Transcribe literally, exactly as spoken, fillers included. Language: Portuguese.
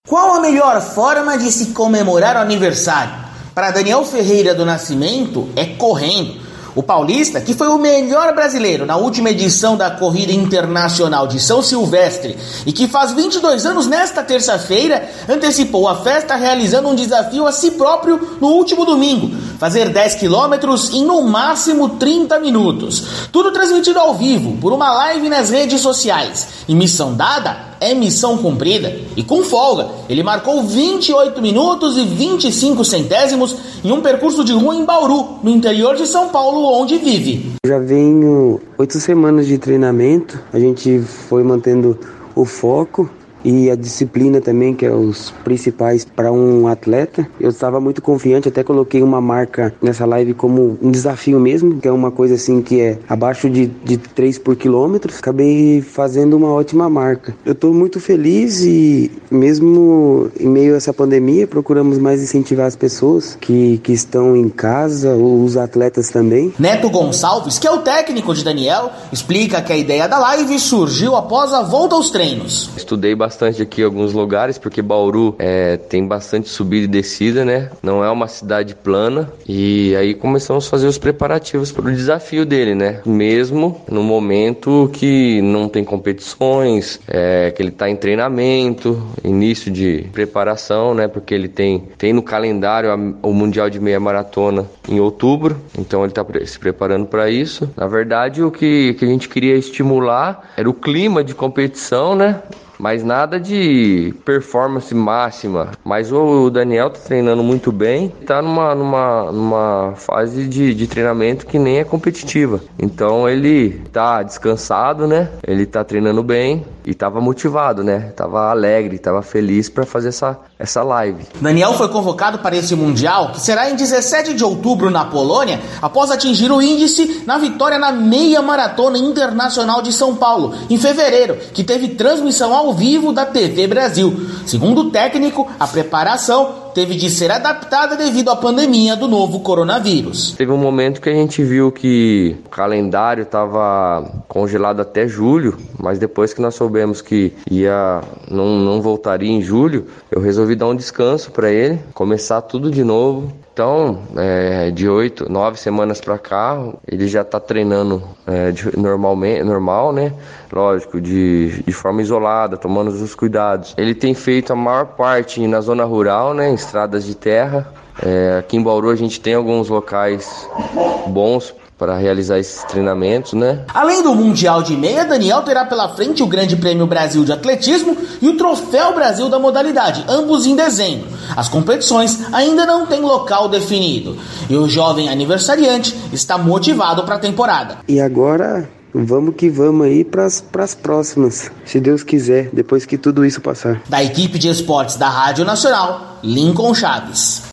Qual a melhor forma de se comemorar o aniversário? Para Daniel Ferreira do Nascimento, é correndo. O paulista, que foi o melhor brasileiro na última edição da Corrida Internacional de São Silvestre e que faz vinte e dois anos nesta terça-feira, antecipou a festa realizando um desafio a si próprio no último domingo, fazer dez quilômetros em no máximo trinta minutos. Tudo transmitido ao vivo, por uma live nas redes sociais. E missão dada é missão cumprida. E com folga, ele marcou vinte e oito minutos e vinte e cinco centésimos em um percurso de rua em Bauru, no interior de São Paulo, onde vive. Já venho oito semanas de treinamento, a gente foi mantendo o foco e a disciplina também, que é os principais para um atleta. Eu estava muito confiante, até coloquei uma marca nessa live como um desafio mesmo, que é uma coisa assim que é abaixo de, de três por quilômetro. Acabei fazendo uma ótima marca. Eu estou muito feliz e mesmo em meio a essa pandemia, procuramos mais incentivar as pessoas que, que estão em casa, os atletas também. Neto Gonçalves, que é o técnico de Daniel, explica que a ideia da live surgiu após a volta aos treinos. Estudei bastante bastante aqui em alguns lugares, porque Bauru é, tem bastante subida e descida, né? Não é uma cidade plana. E aí começamos a fazer os preparativos para o desafio dele, né? Mesmo no momento que não tem competições, é, que ele está em treinamento, início de preparação, né? Porque ele tem, tem no calendário a, o Mundial de Meia Maratona em outubro, então ele está se preparando para isso. Na verdade, o que, que a gente queria estimular era o clima de competição, né? Mas nada de performance máxima. Mas o Daniel tá treinando muito bem, tá numa, numa, numa fase de, de treinamento que nem é competitiva. Então ele tá descansado, né? Ele tá treinando bem e tava motivado, né? Tava alegre, tava feliz para fazer essa, essa live. Daniel foi convocado para esse Mundial, que será em dezessete de outubro na Polônia, após atingir o índice na vitória na Meia Maratona Internacional de São Paulo, em fevereiro, que teve transmissão ao vivo da T V Brasil. Segundo o técnico, a preparação teve de ser adaptada devido à pandemia do novo coronavírus. Teve um momento que a gente viu que o calendário estava congelado até julho, mas depois que nós soubemos que ia não, não voltaria em julho, eu resolvi dar um descanso para ele, começar tudo de novo. Então, é, de oito, nove semanas para cá, ele já está treinando é, de, normalmente, normal, né? Lógico, de, de forma isolada, tomando os cuidados. Ele tem feito a maior parte na zona rural, né? Em estradas de terra. É, aqui em Bauru a gente tem alguns locais bons para realizar esses treinamentos, né? Além do Mundial de Meia, Daniel terá pela frente o Grande Prêmio Brasil de Atletismo e o Troféu Brasil da modalidade, ambos em dezembro. As competições ainda não têm local definido e o jovem aniversariante está motivado para a temporada. E agora vamos que vamos aí para as próximas, se Deus quiser, depois que tudo isso passar. Da equipe de esportes da Rádio Nacional, Lincoln Chaves.